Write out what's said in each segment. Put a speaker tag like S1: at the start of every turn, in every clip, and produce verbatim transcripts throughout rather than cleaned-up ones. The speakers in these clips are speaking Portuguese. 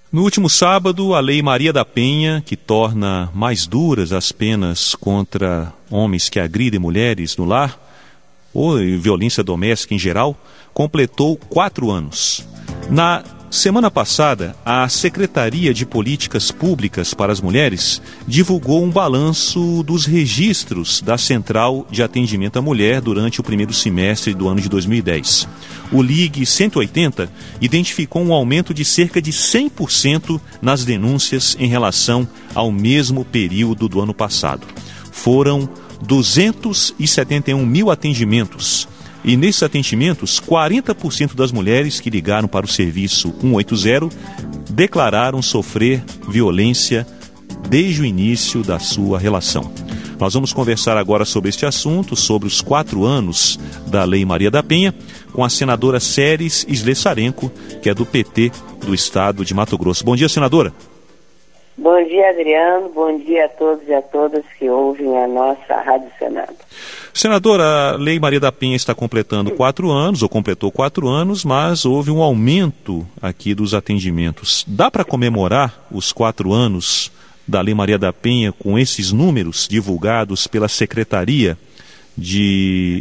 S1: No último sábado, a Lei Maria da Penha, que torna mais duras as penas contra homens que agridem mulheres no lar, ou violência doméstica em geral, completou quatro anos. Na semana passada, a Secretaria de Políticas Públicas para as Mulheres divulgou um balanço dos registros da Central de Atendimento à Mulher durante o primeiro semestre do ano de dois mil e dez. O L I G cento e oitenta identificou um aumento de cerca de cem por cento nas denúncias em relação ao mesmo período do ano passado. Foram duzentos e setenta e um mil atendimentos. E nesses atendimentos, quarenta por cento das mulheres que ligaram para o serviço cento e oitenta declararam sofrer violência desde o início da sua relação. Nós vamos conversar agora sobre este assunto, sobre os quatro anos da Lei Maria da Penha, com a senadora Séries Slessarenko, que é do P T do estado de Mato Grosso. Bom dia, senadora.
S2: Bom dia, Adriano. Bom dia a todos e a todas que ouvem a nossa Rádio Senado.
S1: Senadora, a Lei Maria da Penha está completando quatro anos, ou completou quatro anos, mas houve um aumento aqui dos atendimentos. Dá para comemorar os quatro anos da Lei Maria da Penha com esses números divulgados pela Secretaria de,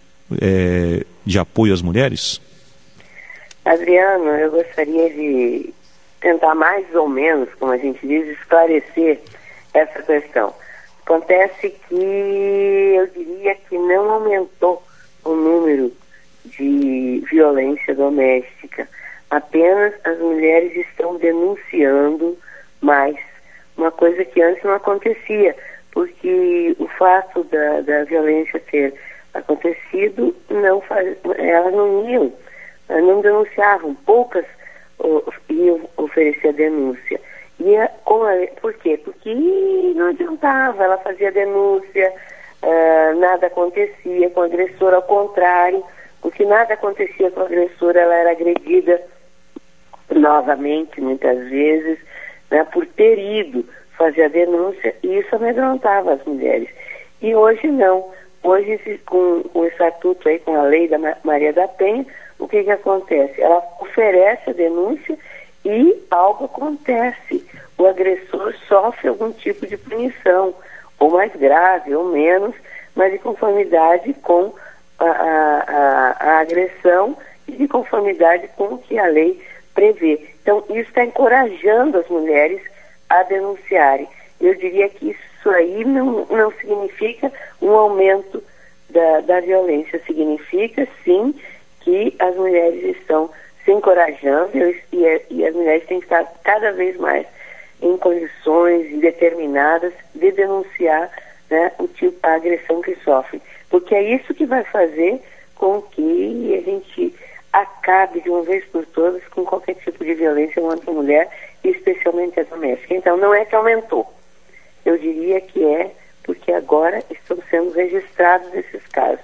S1: é, de Apoio às Mulheres?
S2: Adriano, eu gostaria de tentar mais ou menos, como a gente diz, esclarecer essa questão. Acontece que eu diria que não aumentou o número de violência doméstica. Apenas as mulheres estão denunciando mais. Uma coisa que antes não acontecia, porque o fato da, da violência ter acontecido, não faz, elas não iam, não denunciavam, poucas iam oferecer a denúncia. E a, com a, por quê? Porque não adiantava, ela fazia denúncia, uh, nada acontecia com a agressora, ao contrário, porque nada acontecia com a agressora, ela era agredida novamente, muitas vezes, né, por ter ido fazer a denúncia, e isso amedrontava as mulheres. E hoje não. Hoje, com, com o estatuto aí, com a Lei da Maria da Penha, o que que acontece? Ela oferece a denúncia e algo acontece. O agressor sofre algum tipo de punição, ou mais grave, ou menos, mas de conformidade com a, a, a, a agressão e de conformidade com o que a lei prevê. Então, isso está encorajando as mulheres a denunciarem. Eu diria que isso aí não, não significa um aumento da, da violência, significa, sim, que as mulheres estão se encorajando e, e as mulheres têm que estar cada vez mais em condições determinadas de denunciar, né, o tipo, a agressão que sofrem. Porque é isso que vai fazer com que a gente acabe de uma vez por todas com qualquer tipo de violência contra a mulher, especialmente a doméstica. Então, não é que aumentou. Eu diria que é porque agora estão sendo registrados esses casos.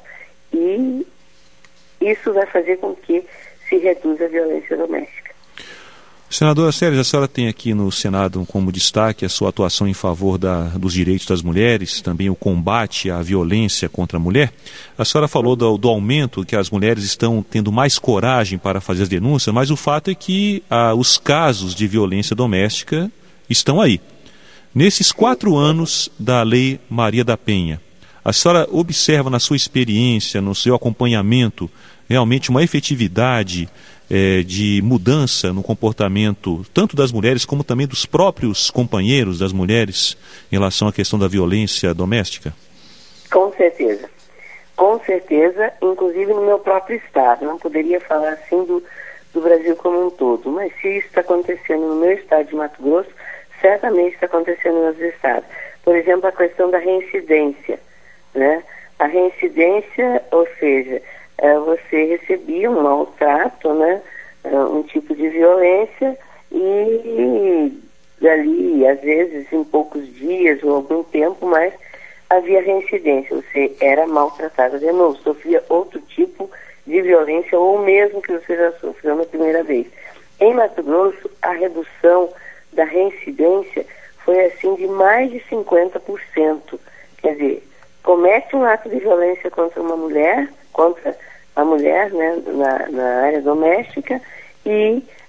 S2: E isso vai fazer com que se reduza a violência doméstica.
S1: Senadora Séries, a senhora tem aqui no Senado como destaque a sua atuação em favor da, dos direitos das mulheres, também o combate à violência contra a mulher. A senhora falou do, do aumento, que as mulheres estão tendo mais coragem para fazer as denúncias, mas o fato é que ah, os casos de violência doméstica estão aí. Nesses quatro anos da Lei Maria da Penha, a senhora observa na sua experiência, no seu acompanhamento, realmente uma efetividade É, de mudança no comportamento tanto das mulheres como também dos próprios companheiros das mulheres em relação à questão da violência doméstica?
S2: Com certeza. Com certeza, inclusive no meu próprio estado. Não poderia falar assim do, do Brasil como um todo, mas se isso está acontecendo no meu estado de Mato Grosso, certamente está acontecendo nos estados. Por exemplo, a questão da reincidência, né? A reincidência, ou seja, você recebia um maltrato, né, um tipo de violência e dali, às vezes, em poucos dias ou algum tempo, mas havia reincidência, você era maltratada de novo, sofria outro tipo de violência ou mesmo que você já sofreu na primeira vez. Em Mato Grosso, a redução da reincidência foi assim de mais de cinquenta por cento. Quer dizer, comete um ato de violência contra uma mulher, contra a mulher, né, na, na área doméstica, e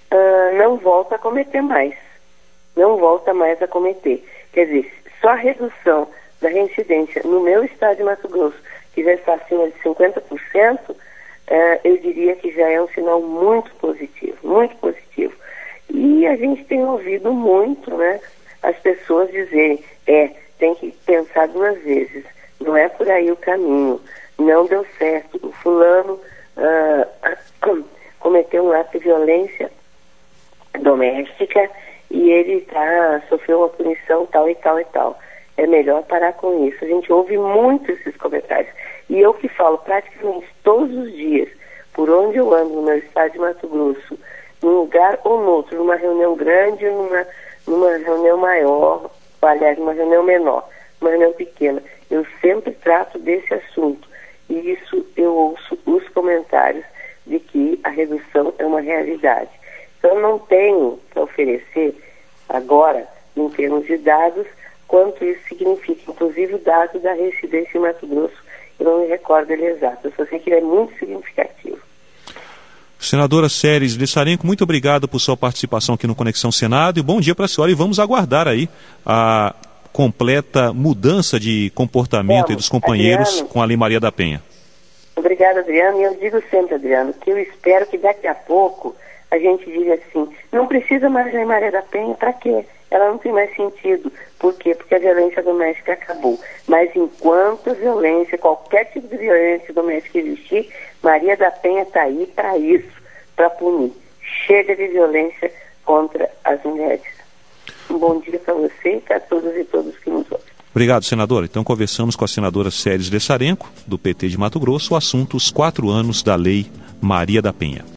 S2: uh, não volta a cometer mais. Não volta mais a cometer. Quer dizer, só a redução da reincidência no meu estado de Mato Grosso, que já está acima de cinquenta por cento, uh, eu diria que já é um sinal muito positivo, muito positivo. E a gente tem ouvido muito, né, as pessoas dizerem, é, tem que pensar duas vezes, não é por aí o caminho, não deu certo, o fulano uh, cometeu um ato de violência doméstica e ele tá, sofreu uma punição tal e tal e tal. É melhor parar com isso. A gente ouve muito esses comentários. E eu que falo praticamente todos os dias, por onde eu ando no meu estado de Mato Grosso, num lugar ou no outro, numa reunião grande ou numa, numa reunião maior, ou, aliás, numa reunião menor, uma reunião pequena, eu sempre trato desse assunto. E isso eu ouço os comentários de que a redução é uma realidade. Então, eu não tenho para oferecer agora, em termos de dados, quanto isso significa. Inclusive, o dado da reincidência em Mato Grosso, eu não me recordo ele exato. Eu só sei que ele é muito significativo.
S1: Senadora Séries de Sarenco, muito obrigado por sua participação aqui no Conexão Senado e bom dia para a senhora. E vamos aguardar aí a completa mudança de comportamento
S2: Vamos,
S1: aí dos companheiros
S2: Adriano,
S1: com a Lei Maria da Penha.
S2: Obrigada, Adriano. E eu digo sempre, Adriano, que eu espero que daqui a pouco a gente diga assim, não precisa mais da Maria da Penha, para quê? Ela não tem mais sentido. Por quê? Porque a violência doméstica acabou. Mas enquanto a violência, qualquer tipo de violência doméstica existir, Maria da Penha está aí para isso, para punir. Chega de violência contra as mulheres. Um bom dia para você e para todas e todos que nos ouvem.
S1: Obrigado, senadora. Então conversamos com a senadora Séries de Sarenco, do P T de Mato Grosso, o assunto os quatro anos da Lei Maria da Penha.